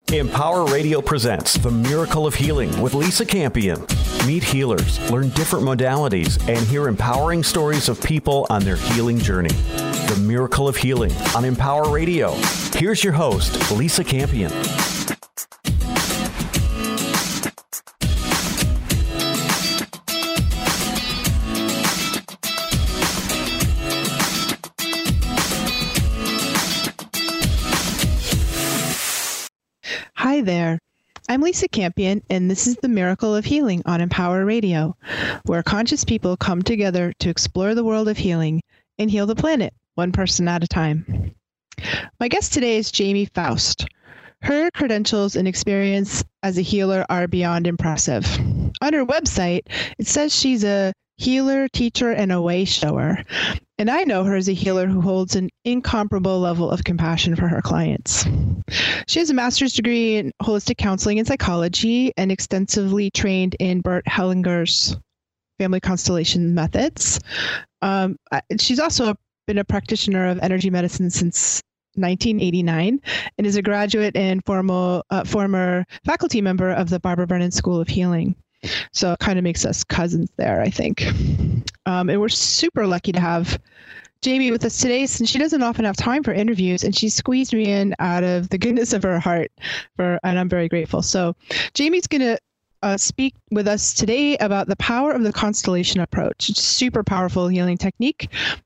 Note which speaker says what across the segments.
Speaker 1: Empower Radio presents The Miracle of Healing with Lisa Campion. Meet healers, learn different modalities, and hear empowering stories of people on their healing journey. The Miracle of Healing on Empower Radio. Here's your host, Lisa Campion.
Speaker 2: Hi there. I'm Lisa Campion, and this is The Miracle of Healing on Empower Radio, where conscious people come together to explore the world of healing and heal the planet, one person at a time. My guest today is Jamie Faust. Her credentials and experience as a healer are beyond impressive. On her website, it says she's a healer, teacher, and a way shower. And I know her as a healer who holds an incomparable level of compassion for her clients. She has a master's degree in holistic counseling and psychology and extensively trained in Bert Hellinger's family constellation methods. She's also been a practitioner of energy medicine since 1989 and is a graduate and former faculty member of the Barbara Brennan School of Healing. So it kind of makes us cousins there, I think. And we're super lucky to have Jamie with us today, since she doesn't often have time for interviews, and she squeezed me in out of the goodness of her heart, and I'm very grateful. So Jamie's going to speak with us today about the power of the constellation approach. It's a super powerful healing technique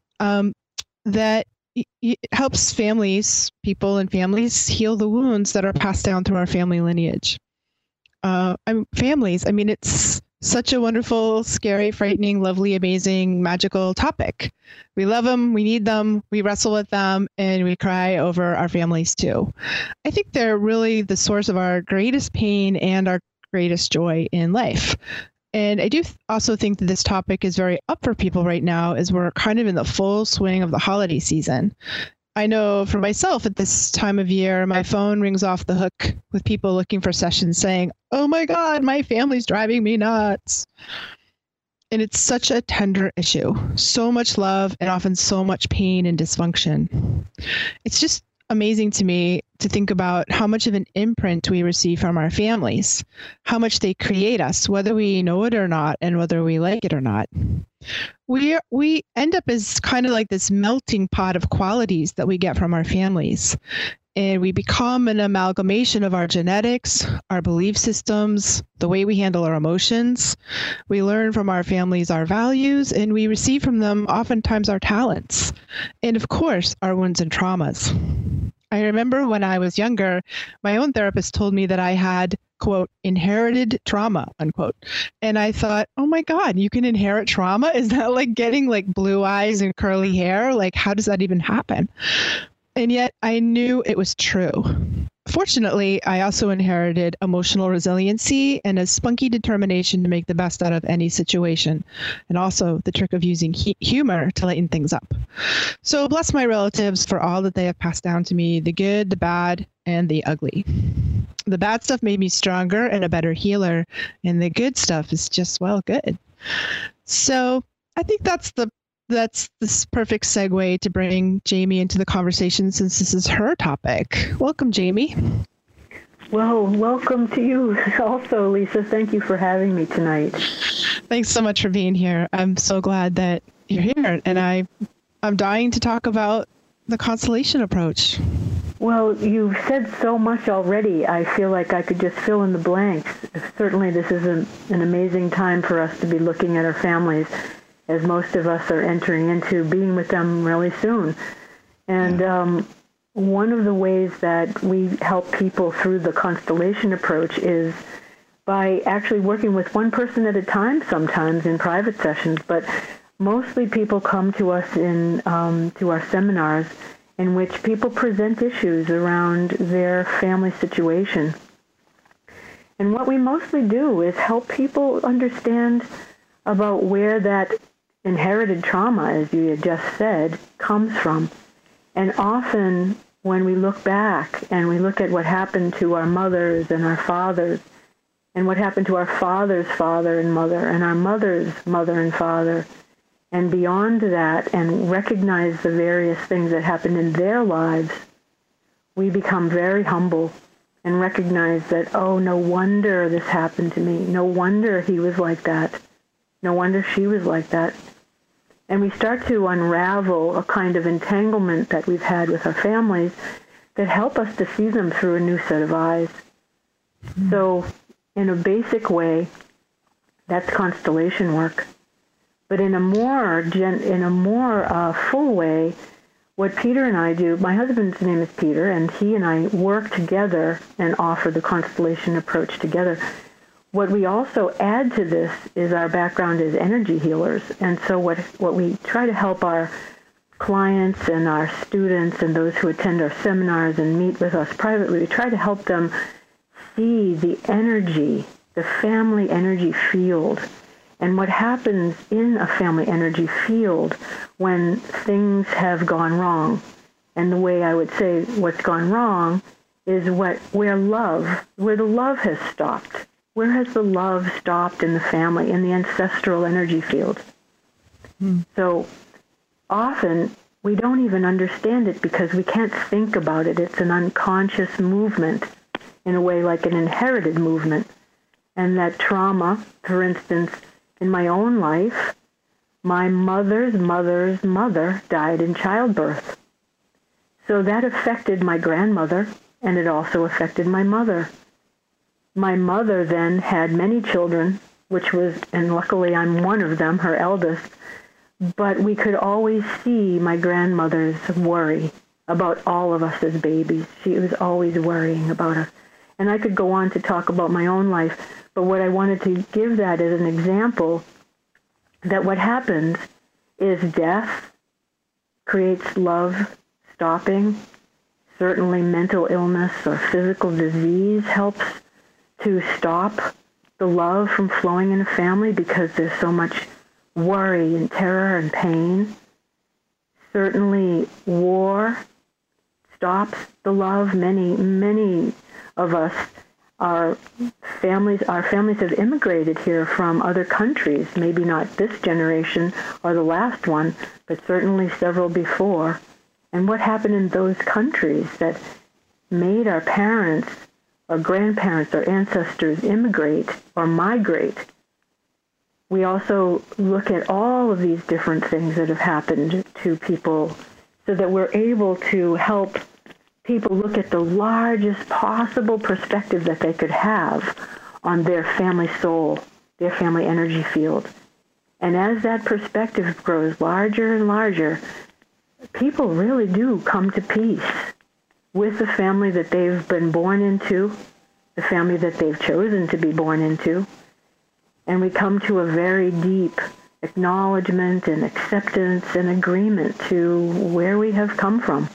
Speaker 2: that helps people and families heal the wounds that are passed down through our family lineage. Families, it's such a wonderful, scary, frightening, lovely, amazing, magical topic. We love them, we need them, we wrestle with them, and we cry over our families too. I think they're really the source of our greatest pain and our greatest joy in life. And I do also think that this topic is very up for people right now, as we're kind of in the full swing of the holiday season. I know for myself at this time of year, my phone rings off the hook with people looking for sessions saying, "Oh my God, my family's driving me nuts." And it's such a tender issue. So much love and often so much pain and dysfunction. It's just amazing to me to think about how much of an imprint we receive from our families, how much they create us, whether we know it or not, and whether we like it or not. We end up as kind of like this melting pot of qualities that we get from our families. And we become an amalgamation of our genetics, our belief systems, the way we handle our emotions. We learn from our families our values, and we receive from them oftentimes our talents. And of course, our wounds and traumas. I remember when I was younger, my own therapist told me that I had, quote, inherited trauma, unquote. And I thought, oh my God, you can inherit trauma? Is that like getting like blue eyes and curly hair? Like, how does that even happen? And yet I knew it was true. Fortunately, I also inherited emotional resiliency and a spunky determination to make the best out of any situation, and also the trick of using humor to lighten things up. So bless my relatives for all that they have passed down to me, the good, the bad, and the ugly. The bad stuff made me stronger and a better healer, and the good stuff is just, well, good. So I think that's this perfect segue to bring Jamie into the conversation, since this is her topic. Welcome, Jamie.
Speaker 3: Well, welcome to you also, Lisa. Thank you for having me tonight.
Speaker 2: Thanks so much for being here. I'm so glad that you're here, and I'm dying to talk about the constellation approach.
Speaker 3: Well, you've said so much already. I feel like I could just fill in the blanks. Certainly, this is an amazing time for us to be looking at our families, as most of us are entering into being with them really soon. And one of the ways that we help people through the constellation approach is by actually working with one person at a time, sometimes in private sessions, but mostly people come to us in to our seminars, in which people present issues around their family situation. And what we mostly do is help people understand about where that inherited trauma, as you had just said, comes from. And often when we look back and we look at what happened to our mothers and our fathers, and what happened to our father's father and mother, and our mother's mother and father, and beyond that, and recognize the various things that happened in their lives, we become very humble and recognize that, oh, no wonder this happened to me. No wonder he was like that. No wonder she was like that. And we start to unravel a kind of entanglement that we've had with our families that help us to see them through a new set of eyes. Mm-hmm. So in a basic way, that's constellation work. But in a more full way, what Peter and I do, my husband's name is Peter, and he and I work together and offer the constellation approach together. What we also add to this is our background as energy healers. And so what we try to help our clients and our students and those who attend our seminars and meet with us privately, we try to help them see the energy, the family energy field, and what happens in a family energy field when things have gone wrong. And the way I would say what's gone wrong is where the love has stopped. Where has the love stopped in the family, in the ancestral energy field? So often we don't even understand it because we can't think about it. It's an unconscious movement, in a way like an inherited movement. And that trauma, for instance, in my own life, my mother's mother's mother died in childbirth. So that affected my grandmother, and it also affected my mother. My mother then had many children, and luckily I'm one of them, her eldest, but we could always see my grandmother's worry about all of us as babies. She was always worrying about us. And I could go on to talk about my own life, but what I wanted to give that as an example, that what happens is death creates love stopping. Certainly mental illness or physical disease helps to stop the love from flowing in a family because there's so much worry and terror and pain. Certainly war stops the love. Many of us, our families have immigrated here from other countries, maybe not this generation or the last one, but certainly several before. And what happened in those countries that made our parents or grandparents or ancestors immigrate or migrate? We also look at all of these different things that have happened to people so that we're able to help people look at the largest possible perspective that they could have on their family soul, their family energy field. And as that perspective grows larger and larger, people really do come to peace with the family that they've been born into, the family that they've chosen to be born into. And we come to a very deep acknowledgement and acceptance and agreement to where we have come from.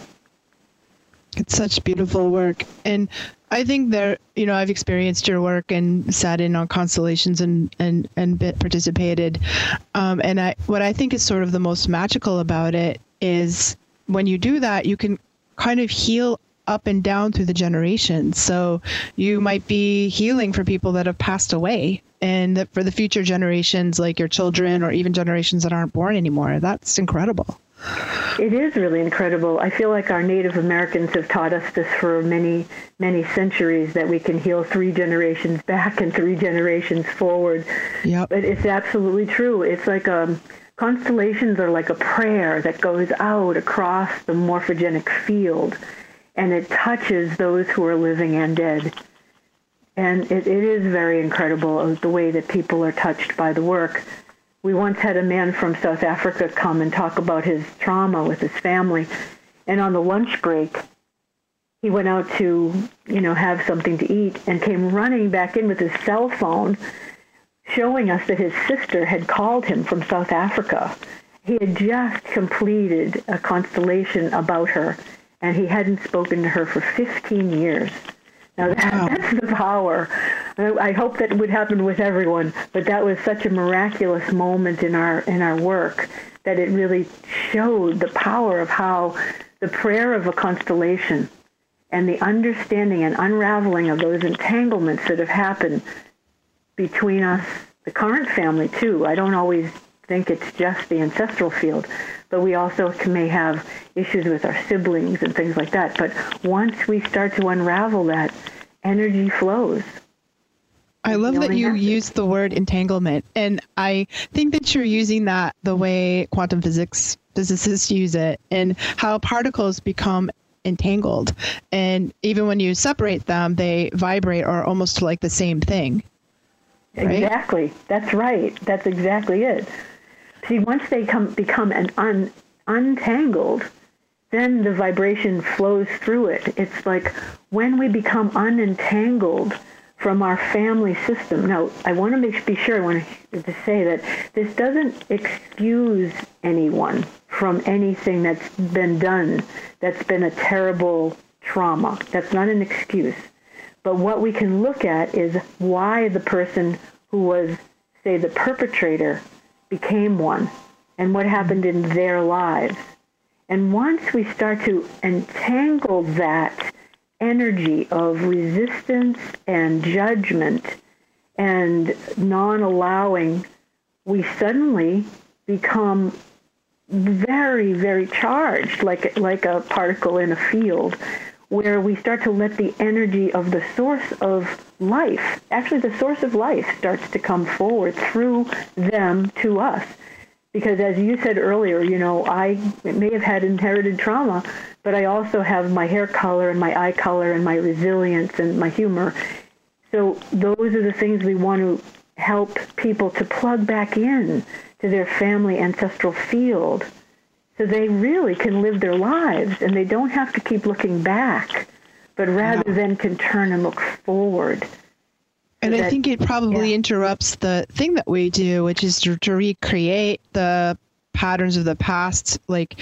Speaker 2: It's such beautiful work. And I think I've experienced your work and sat in on constellations and participated. And what I think is sort of the most magical about it is when you do that, you can kind of heal up and down through the generations. So you might be healing for people that have passed away, and that for the future generations, like your children or even generations that aren't born anymore. That's incredible.
Speaker 3: It is really incredible. I feel like our Native Americans have taught us this for many, many centuries, that we can heal 3 generations back and 3 generations forward.
Speaker 2: Yep.
Speaker 3: But it's absolutely true. It's like constellations are like a prayer that goes out across the morphogenic field, and it touches those who are living and dead. And it is very incredible the way that people are touched by the work. We once had a man from South Africa come and talk about his trauma with his family. And on the lunch break, he went out to, have something to eat and came running back in with his cell phone, showing us that his sister had called him from South Africa. He had just completed a constellation about her, and he hadn't spoken to her for 15 years. Now, that's the power. I hope that would happen with everyone, but that was such a miraculous moment in our work that it really showed the power of how the prayer of a constellation and the understanding and unraveling of those entanglements that have happened between us, the current family too. I don't always think it's just the ancestral field, but we also may have issues with our siblings and things like that. But once we start to unravel that, energy flows.
Speaker 2: I love that you use the word entanglement. And I think that you're using that the way quantum physicists use it, and how particles become entangled. And even when you separate them, they vibrate or almost like the same thing. Right?
Speaker 3: Exactly. That's right. That's exactly it. See, once they become untangled, then the vibration flows through it. It's like when we become unentangled from our family system. Now, I want to be sure, I want to say that this doesn't excuse anyone from anything that's been done, that's been a terrible trauma. That's not an excuse. But what we can look at is why the person who was, say, the perpetrator became one, and what happened in their lives. And once we start to entangle that energy of resistance and judgment and non-allowing, we suddenly become very, very charged, like a particle in a field, where we start to let the energy of the source of life, actually the source of life, starts to come forward through them to us. Because as you said earlier, I may have had inherited trauma, but I also have my hair color and my eye color and my resilience and my humor. So those are the things we want to help people to plug back in to their family ancestral field, so they really can live their lives and they don't have to keep looking back, but rather than can turn and look forward.
Speaker 2: And I think it probably interrupts the thing that we do, which is to recreate the patterns of the past. Like,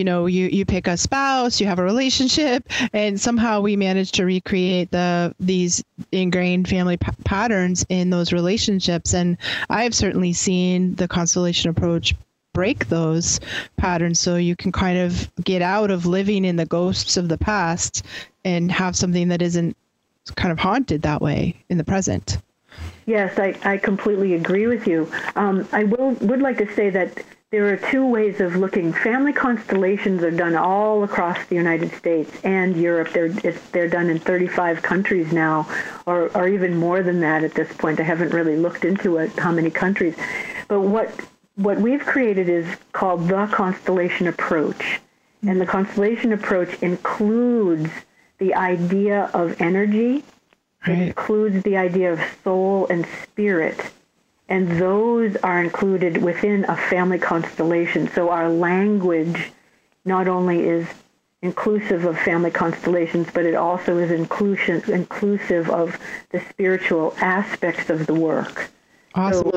Speaker 2: you pick a spouse, you have a relationship, and somehow we manage to recreate these ingrained family patterns in those relationships. And I've certainly seen the constellation approach break those patterns, so you can kind of get out of living in the ghosts of the past and have something that isn't kind of haunted that way in the present.
Speaker 3: Yes, I completely agree with you. I would like to say that there are two ways of looking. Family constellations are done all across the United States and Europe. They're done in 35 countries now, or even more than that at this point. I haven't really looked into it, how many countries. But what we've created is called the constellation approach. And the constellation approach includes the idea of energy. It includes the idea of soul and spirit. And those are included within a family constellation. So our language not only is inclusive of family constellations, but it also is inclusive of the spiritual aspects of the work.
Speaker 2: Awesome.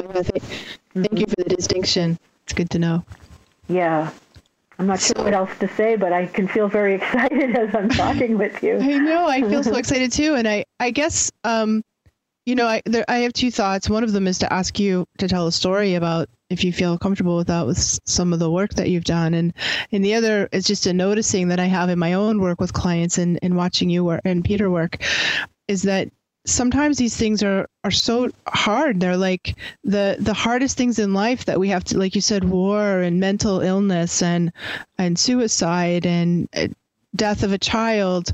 Speaker 2: Thank you for the distinction. It's good to know.
Speaker 3: Yeah. I'm not sure what else to say, but I can feel very excited as I'm talking with you.
Speaker 2: I know. I feel so excited too. And I guess, I have two thoughts. One of them is to ask you to tell a story about, if you feel comfortable with that, with some of the work that you've done. And the other is just a noticing that I have in my own work with clients and watching you work and Peter work, is that sometimes these things are so hard. They're like the hardest things in life that we have to, like you said, war and mental illness and suicide and death of a child.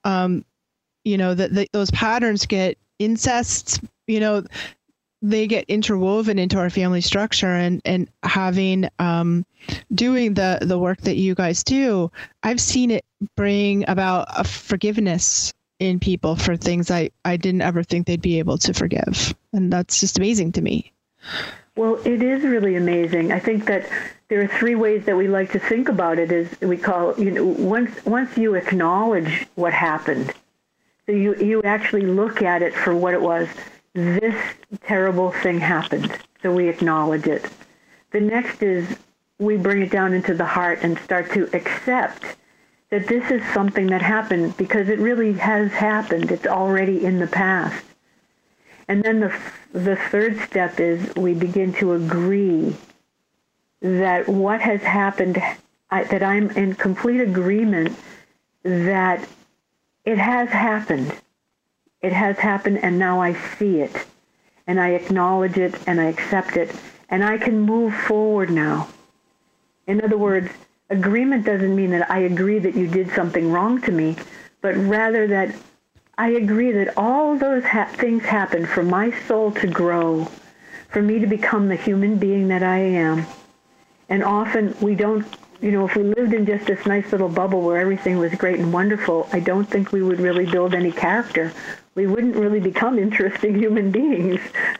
Speaker 2: Those patterns get incest, they get interwoven into our family structure, and having doing the work that you guys do, I've seen it bring about a forgiveness in people for things I didn't ever think they'd be able to forgive. And that's just amazing to me.
Speaker 3: Well, it is really amazing. I think that there are three ways that we like to think about it. Is we call, once you acknowledge what happened, so you actually look at it for what it was. This terrible thing happened, so we acknowledge it. The next is we bring it down into the heart and start to accept that this is something that happened, because it really has happened. It's already in the past. And then the third step is we begin to agree that what has happened, that I'm in complete agreement that it has happened. It has happened, and now I see it, and I acknowledge it, and I accept it, and I can move forward now. In other words, agreement doesn't mean that I agree that you did something wrong to me, but rather that I agree that all those things happen for my soul to grow, for me to become the human being that I am. And often we don't, if we lived in just this nice little bubble where everything was great and wonderful, I don't think we would really build any character. We wouldn't really become interesting human beings,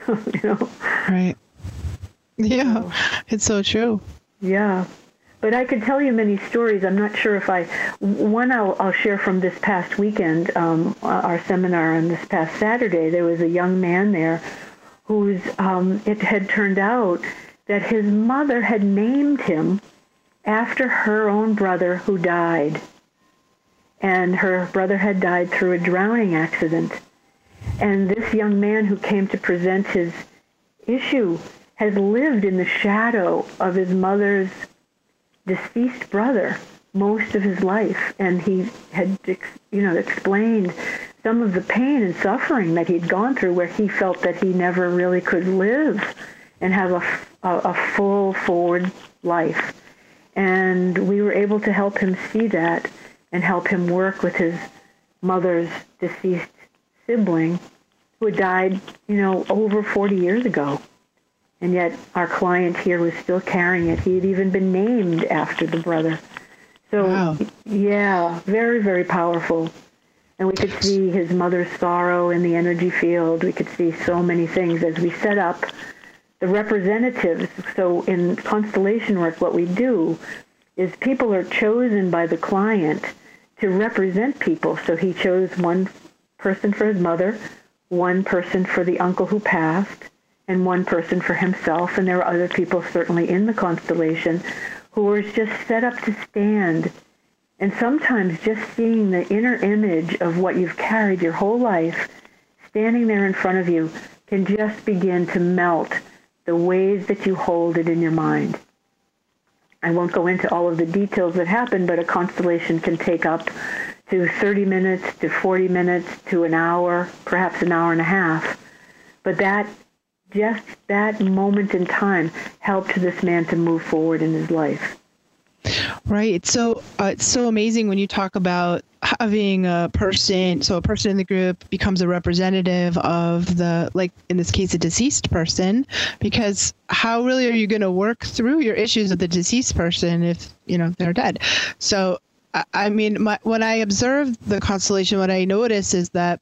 Speaker 2: Right. Yeah, it's so true.
Speaker 3: Yeah. But I could tell you many stories. I'm not sure if I'll share from this past weekend, our seminar on this past Saturday. There was a young man there it had turned out that his mother had named him after her own brother who died. And her brother had died through a drowning accident. And this young man who came to present his issue has lived in the shadow of his mother's deceased brother most of his life, and he had, explained some of the pain and suffering that he'd gone through, where he felt that he never really could live and have a full forward life. And we were able to help him see that and help him work with his mother's deceased sibling who had died, over 40 years ago. And yet our client here was still carrying it. He had even been named after the brother. So, wow. Yeah, very, very powerful. And we could see his mother's sorrow in the energy field. We could see so many things as we set up the representatives. So in constellation work, what we do is people are chosen by the client to represent people. So he chose one person for his mother, one person for the uncle who passed, and one person for himself. And there are other people certainly in the constellation who are just set up to stand. And sometimes just seeing the inner image of what you've carried your whole life standing there in front of you can just begin to melt the ways that you hold it in your mind. I won't go into all of the details that happen, but a constellation can take up to 30 minutes to 40 minutes to an hour, perhaps an hour and a half. But just that moment in time helped this man to move forward in his life.
Speaker 2: Right. So it's so amazing when you talk about having a person in the group becomes a representative of the, like in this case, a deceased person, because how really are you going to work through your issues with the deceased person if, they're dead? So, I mean, when I observe the constellation, what I notice is that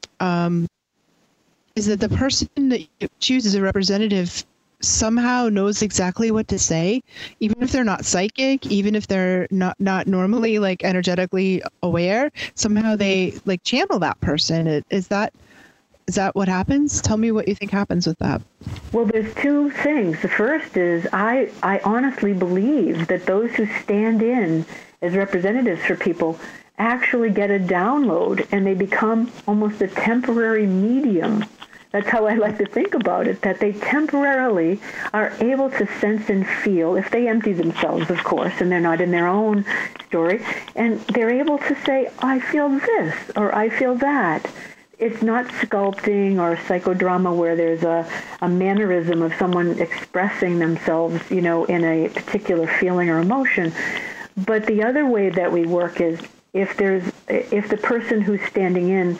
Speaker 2: the person that you choose as a representative somehow knows exactly what to say, even if they're not psychic, even if they're not normally like energetically aware. Somehow they like channel that person. Is that what happens? Tell me what you think happens with that.
Speaker 3: Well, there's two things. The first is I honestly believe that those who stand in as representatives for people actually get a download, and they become almost a temporary medium. That's how I like to think about it, that they temporarily are able to sense and feel, if they empty themselves, of course, and they're not in their own story, and they're able to say, I feel this, or I feel that. It's not sculpting or psychodrama where there's a mannerism of someone expressing themselves, in a particular feeling or emotion. But the other way that we work is if the person who's standing in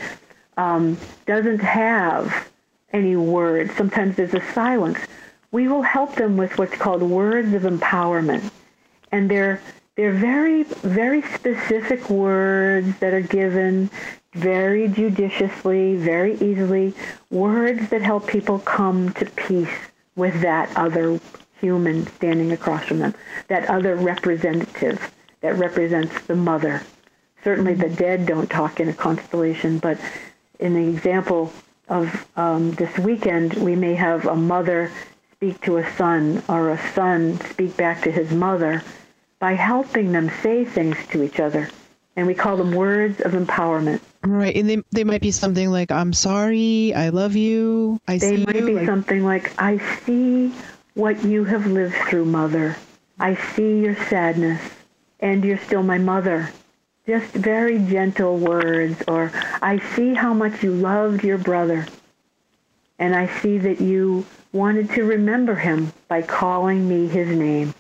Speaker 3: doesn't have any words, sometimes there's a silence, we will help them with what's called words of empowerment. And they're very, very specific words that are given very judiciously, very easily, words that help people come to peace with that other human standing across from them, that other representative that represents the mother. Certainly the dead don't talk in a constellation, but in the example of this weekend, we may have a mother speak to a son, or a son speak back to his mother, by helping them say things to each other. And we call them words of empowerment.
Speaker 2: Right. And they might be something like, I'm sorry, I love you, I see you. They might
Speaker 3: be something like, I see what you have lived through, mother. I see your sadness, and you're still my mother. Just very gentle words. Or, I see how much you loved your brother, and I see that you wanted to remember him by calling me his name.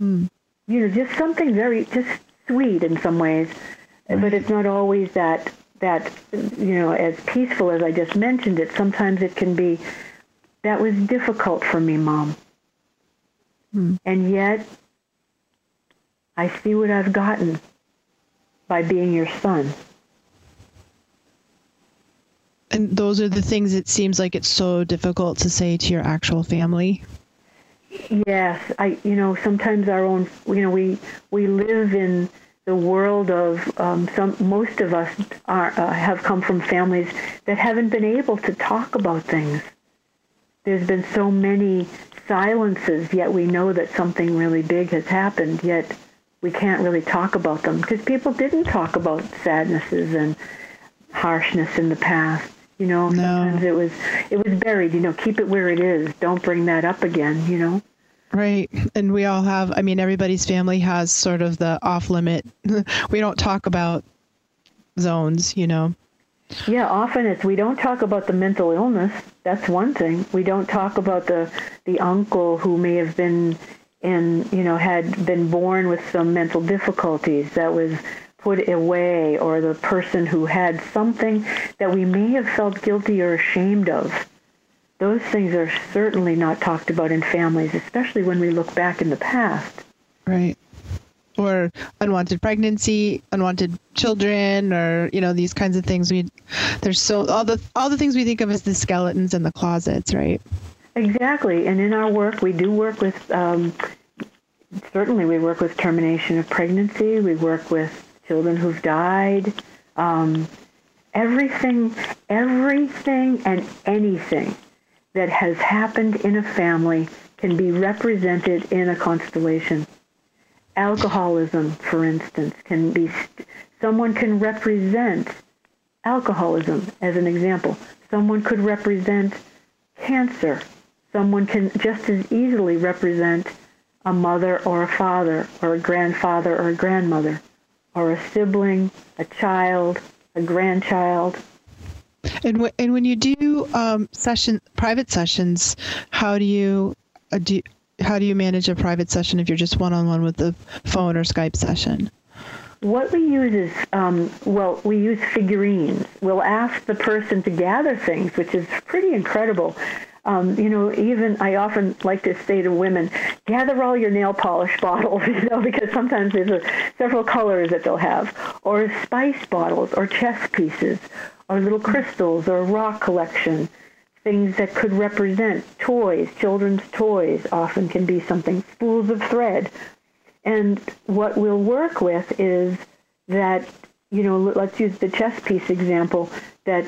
Speaker 3: Just something very, just sweet in some ways, but it's not always that that, as peaceful as I just mentioned it, sometimes it can be, that was difficult for me, Mom. And yet, I see what I've gotten by being your son.
Speaker 2: And those are the things it seems like it's so difficult to say to your actual family.
Speaker 3: Yes, sometimes our own, we live in the world of most of us have come from families that haven't been able to talk about things. There's been so many silences, yet we know that something really big has happened, yet we can't really talk about them because people didn't talk about sadnesses and harshness in the past. Sometimes it was buried, keep it where it is. Don't bring that up again,
Speaker 2: Right. And we all have, everybody's family has sort of the off limit. We don't talk about zones,
Speaker 3: Yeah, often we don't talk about the mental illness. That's one thing. We don't talk about the uncle who may have been had been born with some mental difficulties that was put away, or the person who had something that we may have felt guilty or ashamed of. Those things are certainly not talked about in families, especially when we look back in the past.
Speaker 2: Right. Or unwanted pregnancy, unwanted children, or, these kinds of things. There's all the things we think of as the skeletons in the closets, right?
Speaker 3: Exactly. And in our work, we do work with, certainly we work with termination of pregnancy. We work with children who've died. Everything and anything that has happened in a family can be represented in a constellation. Alcoholism, for instance, someone can represent alcoholism as an example. Someone could represent cancer. Someone can just as easily represent a mother or a father or a grandfather or a grandmother or a sibling, a child, a grandchild.
Speaker 2: And when you do private sessions, how do you manage a private session if you're just one-on-one with the phone or Skype session?
Speaker 3: What we use is, we use figurines. We'll ask the person to gather things, which is pretty incredible. Even I often like to say to women, gather all your nail polish bottles, because sometimes there's several colors that they'll have, or spice bottles, or chess pieces, or little crystals, or a rock collection, things that could represent toys. Children's toys often can be something, spools of thread. And what we'll work with is that, let's use the chess piece example, that,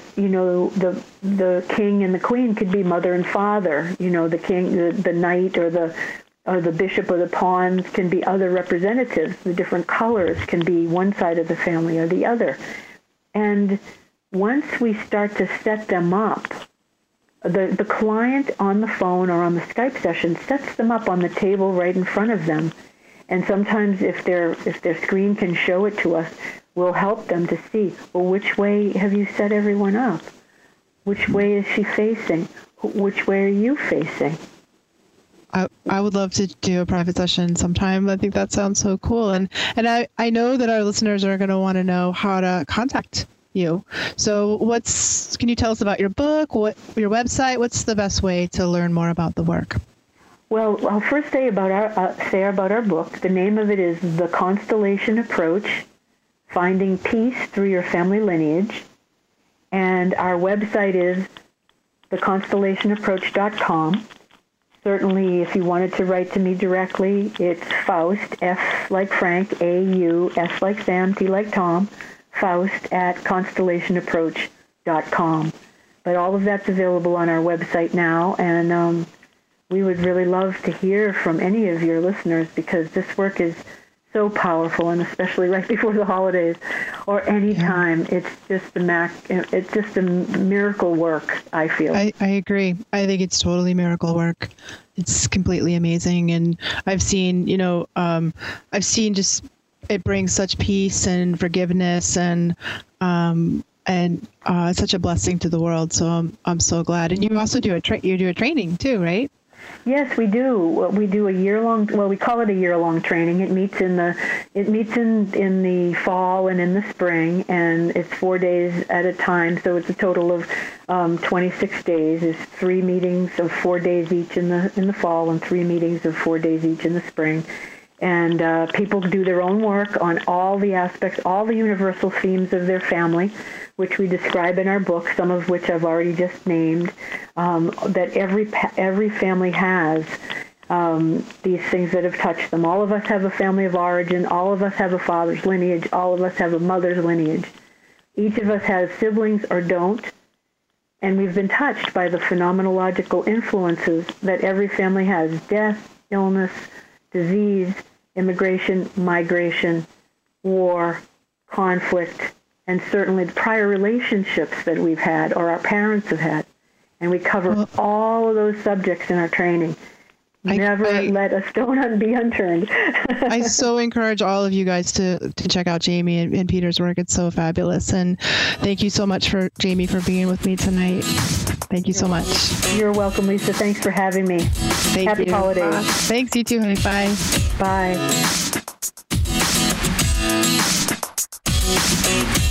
Speaker 3: the king and the queen could be mother and father. The king, the knight, or the bishop or the pawns can be other representatives. The different colors can be one side of the family or the other. And once we start to set them up, the client on the phone or on the Skype session sets them up on the table right in front of them. And sometimes if their screen can show it to us, we'll help them to see, well, which way have you set everyone up? Which way is she facing? Which way are you facing?
Speaker 2: I would love to do a private session sometime. I think that sounds so cool. And I know that our listeners are going to want to know how to contact you. So can you tell us about your book, your website? What's the best way to learn more about the work?
Speaker 3: Well, I'll first say about our book. The name of it is The Constellation Approach, Finding Peace Through Your Family Lineage. And our website is theconstellationapproach.com. Certainly, if you wanted to write to me directly, it's Faust, F like Frank, A-U, S like Sam, T like Tom, Faust at constellationapproach.com. But all of that's available on our website now, and we would really love to hear from any of your listeners, because this work is so powerful, and especially right before the holidays or any time. It's just a miracle work, I feel.
Speaker 2: I agree. I think it's totally miracle work. It's completely amazing. And I've seen just, it brings such peace and forgiveness and such a blessing to the world. So I'm so glad. And you also do a training too, right?
Speaker 3: Yes, we do. We do a year-long. Well, we call it a year-long training. It meets in the fall and in the spring, and it's 4 days at a time. So it's a total of 26 days. It's 3 meetings of 4 days each in the fall, and 3 meetings of 4 days each in the spring. And people do their own work on all the aspects, all the universal themes of their family, which we describe in our book, some of which I've already just named, that every family has these things that have touched them. All of us have a family of origin. All of us have a father's lineage. All of us have a mother's lineage. Each of us has siblings or don't. And we've been touched by the phenomenological influences that every family has: death, illness, disease, immigration, migration, war, conflict, and certainly the prior relationships that we've had or our parents have had. And we cover all of those subjects in our training. Never let a stone be unturned.
Speaker 2: I so encourage all of you guys to check out Jamie and Peter's work. It's so fabulous. And thank you so much, Jamie, for being with me tonight. Thank you so much.
Speaker 3: You're welcome, Lisa. Thanks for having me. Happy holidays.
Speaker 2: Thanks, you too, honey. Bye.
Speaker 3: Bye.